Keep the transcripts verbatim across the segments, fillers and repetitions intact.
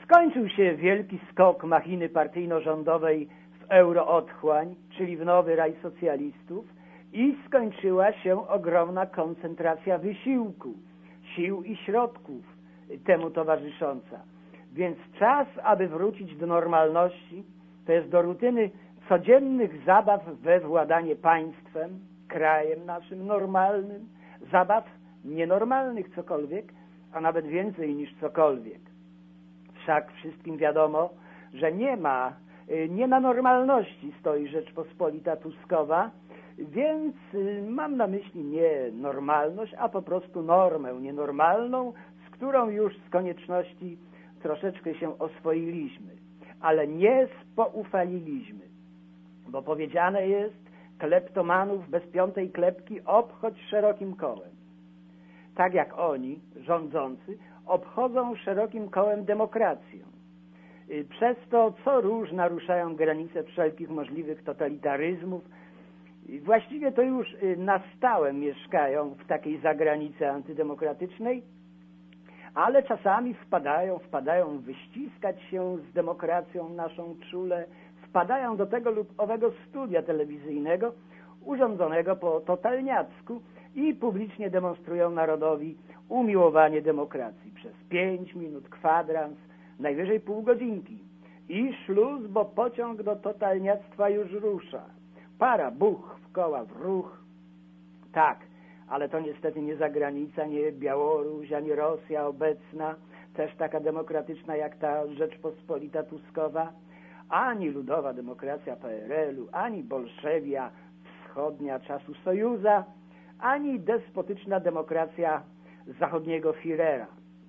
Skończył się wielki skok machiny partyjno-rządowej w eurootchłań, czyli w nowy raj socjalistów, i skończyła się ogromna koncentracja wysiłku, sił i środków temu towarzysząca. Więc czas, aby wrócić do normalności, to jest do rutyny codziennych zabaw we władanie państwem, krajem naszym normalnym, zabaw nienormalnych cokolwiek, a nawet więcej niż cokolwiek. Wszak wszystkim wiadomo, że nie ma, nie na normalności stoi Rzeczpospolita Tuskowa, więc mam na myśli nie normalność, a po prostu normę nienormalną, z którą już z konieczności troszeczkę się oswoiliśmy, ale nie spoufaliliśmy, bo powiedziane jest, kleptomanów bez piątej klepki obchodź szerokim kołem. Tak jak oni, rządzący, obchodzą szerokim kołem demokrację. Przez to co róż naruszają granice wszelkich możliwych totalitaryzmów. Właściwie to już na stałe mieszkają w takiej zagranicy antydemokratycznej, ale czasami wpadają, wpadają wyściskać się z demokracją naszą czule, wpadają do tego lub owego studia telewizyjnego urządzonego po totalniacku i publicznie demonstrują narodowi umiłowanie demokracji przez pięć minut, kwadrans, najwyżej pół godzinki. I szluz, bo pociąg do totalniactwa już rusza. Para, buch, w koła, w ruch. Tak, ale to niestety nie zagranica, nie Białoruś, ani Rosja obecna, też taka demokratyczna jak ta Rzeczpospolita Tuskowa, ani ludowa demokracja P R L-u, ani Bolszewia wschodnia czasu Sojuza, ani despotyczna demokracja zachodniego Führera.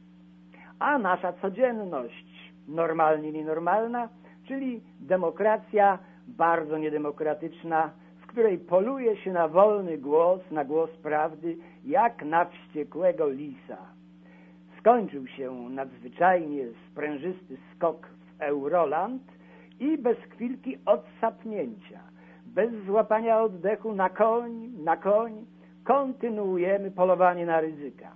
A nasza codzienność, normalnie nienormalna, czyli demokracja bardzo niedemokratyczna, w której poluje się na wolny głos, na głos prawdy, jak na wściekłego lisa. Skończył się nadzwyczajnie sprężysty skok w Euroland i bez chwilki odsapnięcia, bez złapania oddechu na koń, na koń, kontynuujemy polowanie na ryzyka.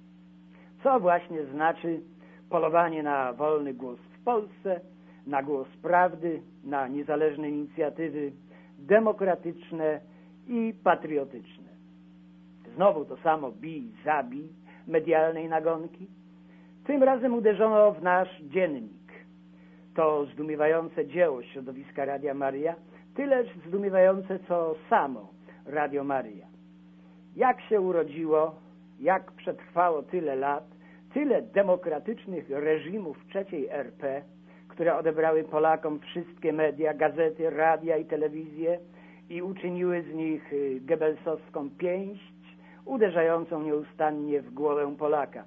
Co właśnie znaczy polowanie na wolny głos w Polsce, na głos prawdy, na niezależne inicjatywy demokratyczne i patriotyczne. Znowu to samo bij, zabij medialnej nagonki. Tym razem uderzono w nasz dziennik. To zdumiewające dzieło środowiska Radia Maryja, tyleż zdumiewające co samo Radio Maryja. Jak się urodziło, jak przetrwało tyle lat, tyle demokratycznych reżimów trzeciej R P, które odebrały Polakom wszystkie media, gazety, radia i telewizję i uczyniły z nich gebelsowską pięść, uderzającą nieustannie w głowę Polaka.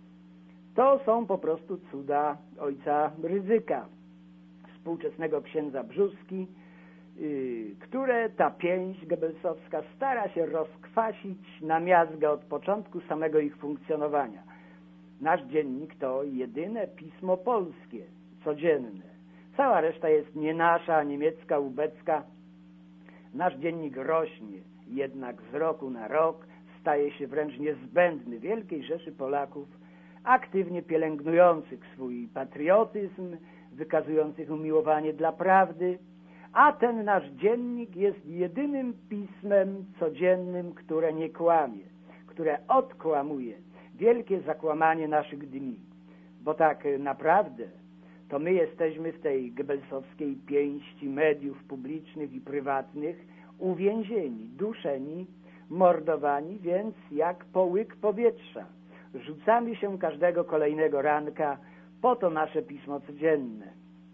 To są po prostu cuda ojca Rydzyka, współczesnego księdza Brzóski, yy, które ta pięść gebelsowska stara się rozkwasić na miazgę od początku samego ich funkcjonowania. Nasz dziennik to jedyne pismo polskie, codzienne. Cała reszta jest nie nasza, niemiecka, ubecka. Nasz dziennik rośnie, jednak z roku na rok staje się wręcz niezbędny wielkiej rzeszy Polaków, aktywnie pielęgnujących swój patriotyzm, wykazujących umiłowanie dla prawdy, a ten nasz dziennik jest jedynym pismem codziennym, które nie kłamie, które odkłamuje wielkie zakłamanie naszych dni. Bo tak naprawdę to my jesteśmy w tej gebelsowskiej pięści mediów publicznych i prywatnych uwięzieni, duszeni, mordowani, więc jak po łyk powietrza. Rzucamy się każdego kolejnego ranka po to nasze pismo codzienne.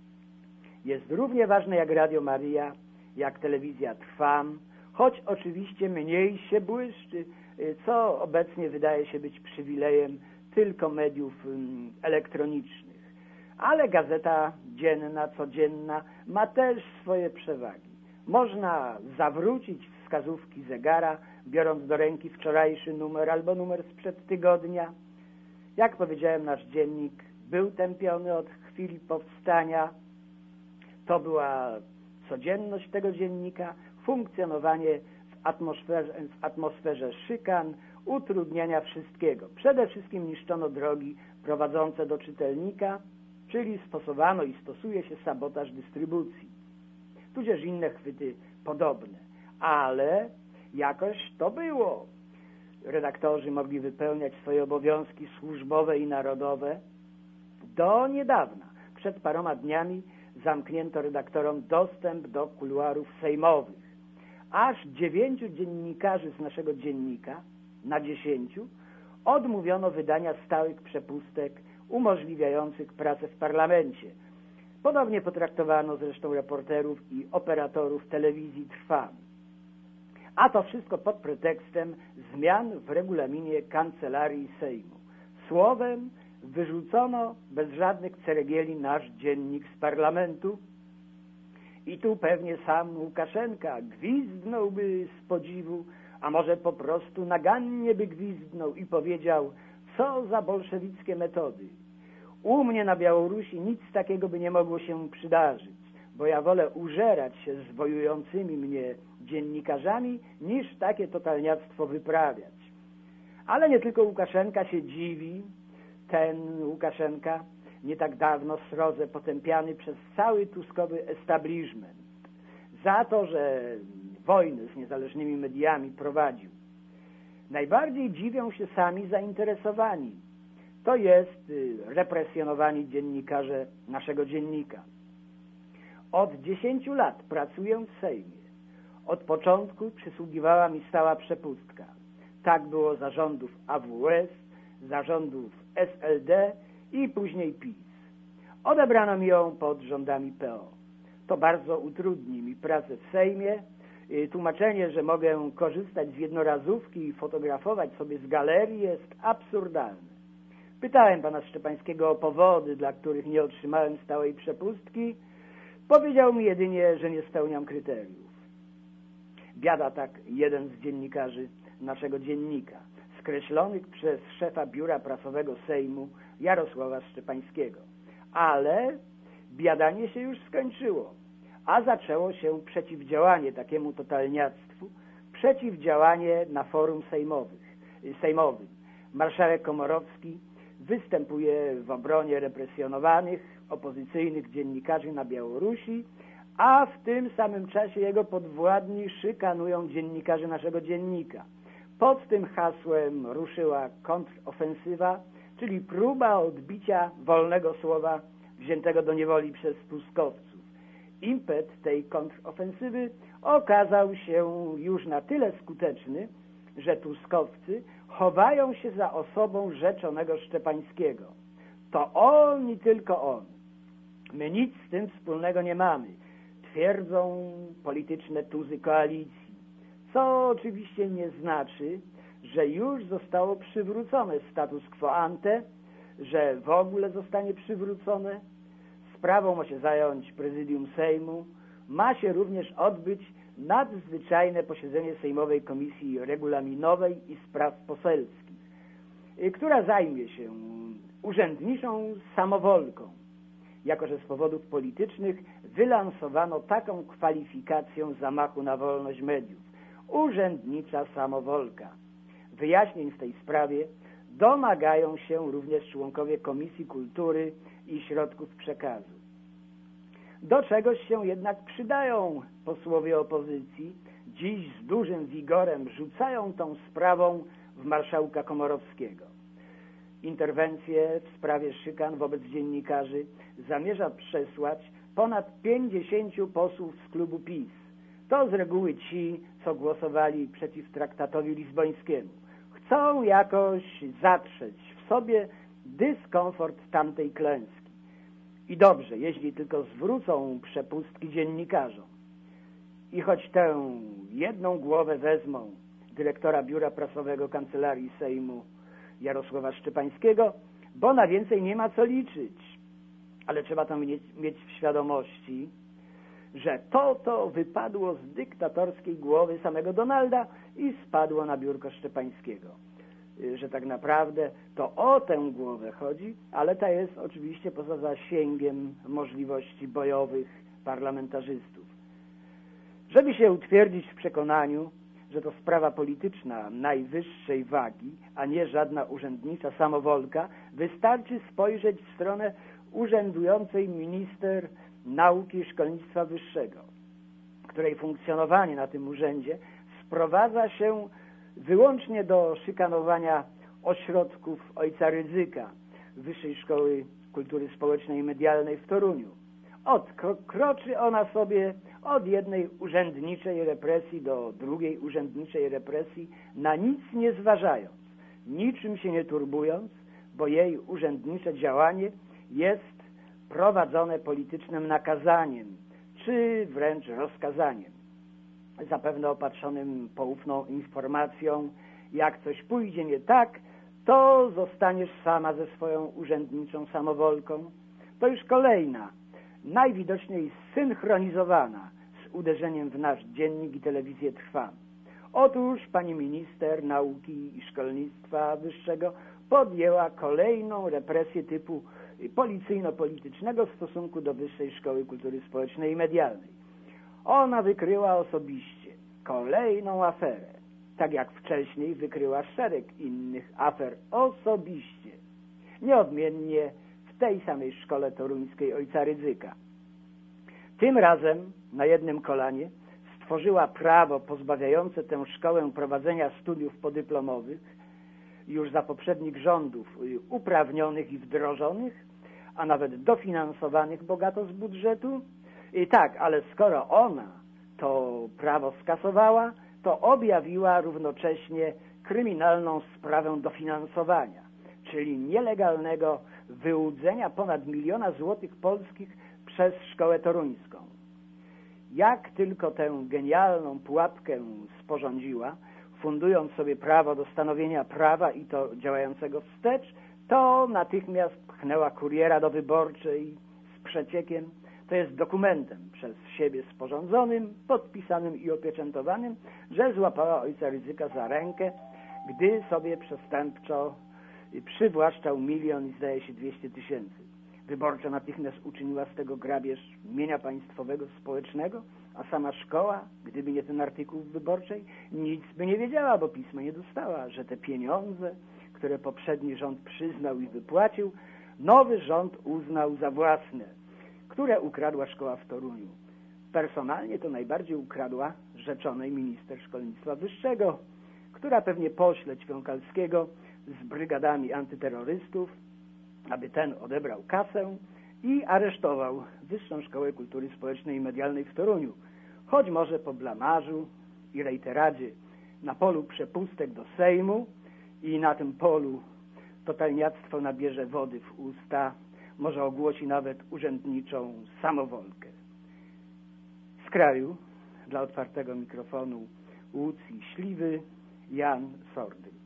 Jest równie ważne jak Radio Maryja, jak telewizja Trwam, choć oczywiście mniej się błyszczy, co obecnie wydaje się być przywilejem tylko mediów elektronicznych. Ale gazeta dzienna, codzienna ma też swoje przewagi. Można zawrócić wskazówki zegara, biorąc do ręki wczorajszy numer albo numer sprzed tygodnia. Jak powiedziałem, nasz dziennik był tępiony od chwili powstania. To była codzienność tego dziennika, funkcjonowanie w atmosferze, w atmosferze szykan, utrudniania wszystkiego. Przede wszystkim niszczono drogi prowadzące do czytelnika, czyli stosowano i stosuje się sabotaż dystrybucji, tudzież inne chwyty podobne, ale jakoś to było. Redaktorzy mogli wypełniać swoje obowiązki służbowe i narodowe. Do niedawna, przed paroma dniami, zamknięto redaktorom dostęp do kuluarów sejmowych. Aż dziewięciu dziennikarzy z naszego dziennika, na dziesięciu, odmówiono wydania stałych przepustek umożliwiających pracę w parlamencie. Podobnie potraktowano zresztą reporterów i operatorów telewizji Trwam. A to wszystko pod pretekstem zmian w regulaminie Kancelarii Sejmu. Słowem, wyrzucono bez żadnych ceregieli nasz dziennik z parlamentu i tu pewnie sam Łukaszenka gwizdnąłby z podziwu, a może po prostu nagannie by gwizdnął i powiedział, co za bolszewickie metody. U mnie na Białorusi nic takiego by nie mogło się przydarzyć, bo ja wolę użerać się z wojującymi mnie dziennikarzami, niż takie totalniactwo wyprawiać. Ale nie tylko Łukaszenka się dziwi, ten Łukaszenka nie tak dawno srodze potępiany przez cały tuskowy establishment za to, że wojnę z niezależnymi mediami prowadził. Najbardziej dziwią się sami zainteresowani. To jest represjonowani dziennikarze naszego dziennika. Od dziesięciu lat pracuję w Sejmie. Od początku przysługiwała mi stała przepustka. Tak było za rządów A W S, za rządów S L D i później PiS. Odebrano mi ją pod rządami P O. To bardzo utrudni mi pracę w Sejmie. Tłumaczenie, że mogę korzystać z jednorazówki i fotografować sobie z galerii, jest absurdalne. Pytałem pana Szczepańskiego o powody, dla których nie otrzymałem stałej przepustki. Powiedział mi jedynie, że nie spełniam kryteriów. Biada tak jeden z dziennikarzy naszego dziennika, skreślonych przez szefa Biura Prasowego Sejmu Jarosława Szczepańskiego. Ale biadanie się już skończyło, a zaczęło się przeciwdziałanie takiemu totalniactwu, przeciwdziałanie na forum sejmowych, sejmowym. Marszałek Komorowski występuje w obronie represjonowanych, opozycyjnych dziennikarzy na Białorusi, a w tym samym czasie jego podwładni szykanują dziennikarzy naszego dziennika. Pod tym hasłem ruszyła kontrofensywa, czyli próba odbicia wolnego słowa wziętego do niewoli przez tuskowców. Impet tej kontrofensywy okazał się już na tyle skuteczny, że tuskowcy chowają się za osobą rzeczonego Szczepańskiego. To on i tylko on. My nic z tym wspólnego nie mamy, twierdzą polityczne tuzy koalicji, co oczywiście nie znaczy, że już zostało przywrócone status quo ante, że w ogóle zostanie przywrócone. Sprawą ma się zająć prezydium Sejmu, ma się również odbyć nadzwyczajne posiedzenie Sejmowej Komisji Regulaminowej i Spraw Poselskich, która zajmie się urzędniczą samowolką, jako że z powodów politycznych wylansowano taką kwalifikację zamachu na wolność mediów. Urzędnicza samowolka. Wyjaśnień w tej sprawie domagają się również członkowie Komisji Kultury i Środków Przekazu. Do czegoś się jednak przydają posłowie opozycji. Dziś z dużym wigorem rzucają tą sprawą w marszałka Komorowskiego. Interwencję w sprawie szykan wobec dziennikarzy zamierza przesłać ponad pięćdziesięciu posłów z klubu PiS. To z reguły ci, co głosowali przeciw traktatowi lizbońskiemu. Chcą jakoś zatrzeć w sobie dyskomfort tamtej klęski. I dobrze, jeśli tylko zwrócą przepustki dziennikarzom. I choć tę jedną głowę wezmą dyrektora Biura Prasowego Kancelarii Sejmu Jarosława Szczepańskiego, bo na więcej nie ma co liczyć. Ale trzeba to mieć, mieć w świadomości, że to to wypadło z dyktatorskiej głowy samego Donalda i spadło na biurko Szczepańskiego. Że tak naprawdę to o tę głowę chodzi, ale ta jest oczywiście poza zasięgiem możliwości bojowych parlamentarzystów. Żeby się utwierdzić w przekonaniu, że to sprawa polityczna najwyższej wagi, a nie żadna urzędnicza samowolka, wystarczy spojrzeć w stronę urzędującej minister nauki i szkolnictwa wyższego, której funkcjonowanie na tym urzędzie sprowadza się wyłącznie do szykanowania ośrodków ojca Rydzyka, Wyższej Szkoły Kultury Społecznej i Medialnej w Toruniu. Odkroczy ona sobie od jednej urzędniczej represji do drugiej urzędniczej represji, na nic nie zważając, niczym się nie turbując, bo jej urzędnicze działanie jest prowadzone politycznym nakazaniem, czy wręcz rozkazaniem, zapewne opatrzonym poufną informacją: jak coś pójdzie nie tak, to zostaniesz sama ze swoją urzędniczą samowolką. To już kolejna, najwidoczniej zsynchronizowana z uderzeniem w nasz dziennik i telewizję Trwam. Otóż pani minister nauki i szkolnictwa wyższego podjęła kolejną represję typu policyjno-politycznego w stosunku do Wyższej Szkoły Kultury Społecznej i Medialnej. Ona wykryła osobiście kolejną aferę, tak jak wcześniej wykryła szereg innych afer osobiście, nieodmiennie w tej samej szkole toruńskiej ojca Rydzyka. Tym razem na jednym kolanie stworzyła prawo pozbawiające tę szkołę prowadzenia studiów podyplomowych, już za poprzednich rządów uprawnionych i wdrożonych, a nawet dofinansowanych bogato z budżetu. I tak, ale skoro ona to prawo skasowała, to objawiła równocześnie kryminalną sprawę dofinansowania, czyli nielegalnego wyłudzenia ponad miliona złotych polskich przez szkołę toruńską. Jak tylko tę genialną pułapkę sporządziła, fundując sobie prawo do stanowienia prawa i to działającego wstecz, to natychmiast pchnęła kuriera do Wyborczej z przeciekiem, to jest dokumentem przez siebie sporządzonym, podpisanym i opieczętowanym, że złapała ojca Rydzyka za rękę, gdy sobie przestępczo przywłaszczał milion i zdaje się dwieście tysięcy. Wyborcza natychmiast uczyniła z tego grabież mienia państwowego, społecznego, a sama szkoła, gdyby nie ten artykuł w Wyborczej, nic by nie wiedziała, bo pismo nie dostała, że te pieniądze, które poprzedni rząd przyznał i wypłacił, nowy rząd uznał za własne, które ukradła szkoła w Toruniu. Personalnie to najbardziej ukradła rzeczonej minister szkolnictwa wyższego, która pewnie pośle Ćwiąkalskiego z brygadami antyterrorystów, aby ten odebrał kasę i aresztował Wyższą Szkołę Kultury Społecznej i Medialnej w Toruniu, choć może po blamażu i rejteradzie na polu przepustek do Sejmu i na tym polu totalniactwo nabierze wody w usta, może ogłosi nawet urzędniczą samowolkę. Z kraju dla otwartego mikrofonu Łódź i Śliwy Jan Sordyn.